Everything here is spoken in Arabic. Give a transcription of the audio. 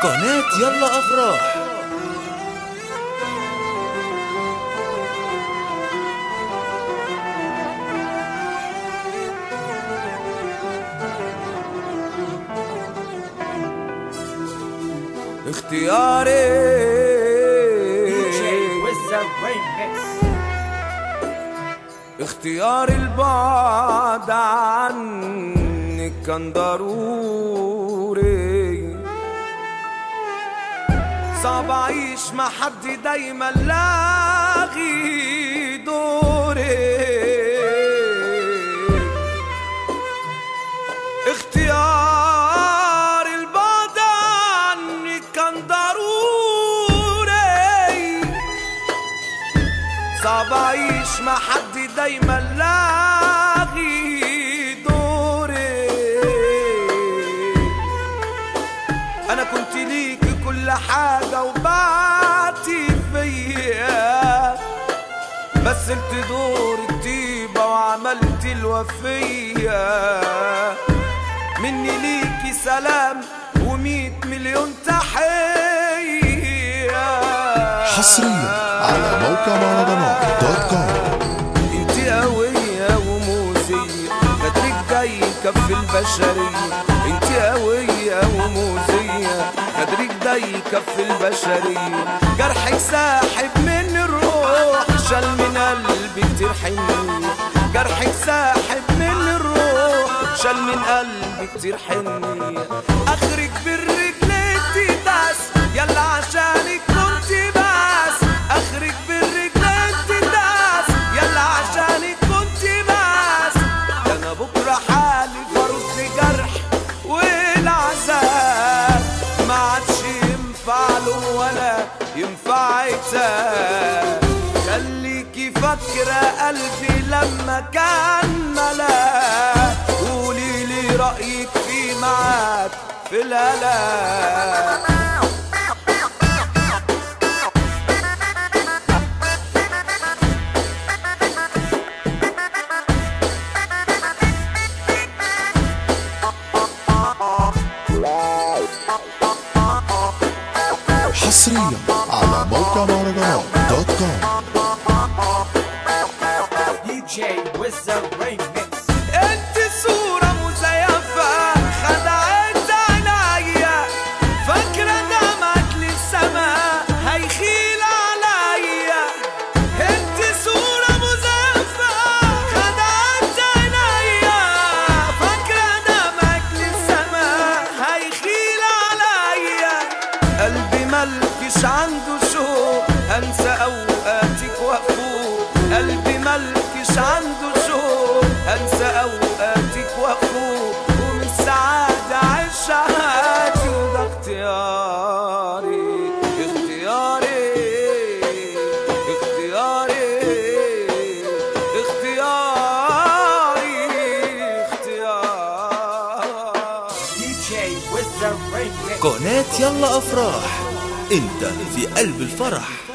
قناة يلا أفراح. اختياري اختيار البعد عنك كان ضروري، صعب اعيش مع حد دايما لاغي دوري. اختيار البعد عنك كان ضروري، صعب اعيش مع حد دايما لاغي دوري. انا كنت ليكي كل حاجة وبعتي فيا، مثلت دور الطيبة وعملت الوفية. مني ليكي سلام و100 مليون تحية. حصريا على موقع مهرجانات.com. انتي قوية وموزية، قدرك جاي يكفي البشرية. انتي قوية وموزية، قدرك جاي يكفي البشرية. جرحك ساحب من الروح، شال من قلبي كتير حنية. جرحك ساحب من الروح، شال من قلبي كتير حنية. اخرك بالرجل تداس، يلا عشانك كنت بس. اخرك بالرجل تداس، يلا عشانك كنت بس. ده انا بكره حالي فرد جرح والعذاب، ما عادش ينفع له ولا ينفع عتاب. خليكي فاكرة قلبي لما كان ملاك، قوليلي رأيك في معاك في الهلاك. حصريا على موقع مهرجانات.com. انت صورة مزيفة خدعت عليا، فاكرة دمك للسماء هيخيل عليا. انت صورة مزيفة خدعت عليا، فاكرة دمك للسماء هيخيل عليا. قلبي ملكش عنده شوق، انسى اوقاتك وافوق. قلبي ملكش عنده شوق، انسى اوقاتك وافوق. ومن السعادة عيش حياتي، وده اختياري اختياري اختياري اختياري اختياري. قناة يلا أفراح، أنت في قلب الفرح.